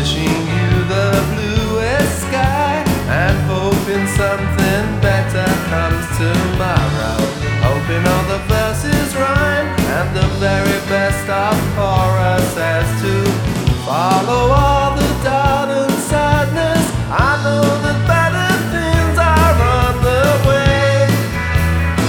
wishing you the bluest sky and hoping something better comes tomorrow. Hoping all the verses rhyme and the very best of chorus says to follow on.